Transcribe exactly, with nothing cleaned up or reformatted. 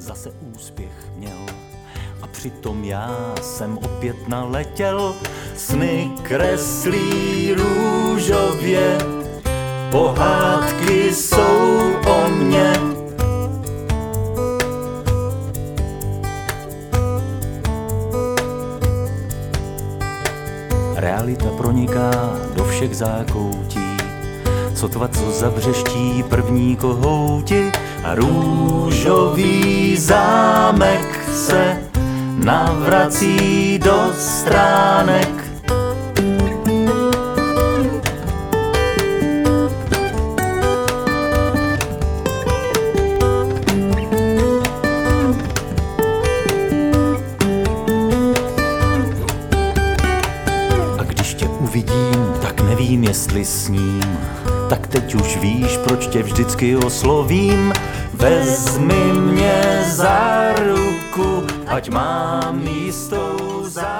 zase úspěch měl. A přitom já jsem opět naletěl, sny kreslí růžově, pohádky jsou o mně. Realita proniká do všech zákoutí, sotva co zabřeští první kohouti a růžový zámek se navrací do stránek. A když tě uvidím, tak nevím, jestli sním, tak teď už víš, proč tě vždycky oslovím. Vezmi mě za ruku, ať mám jistou záruku.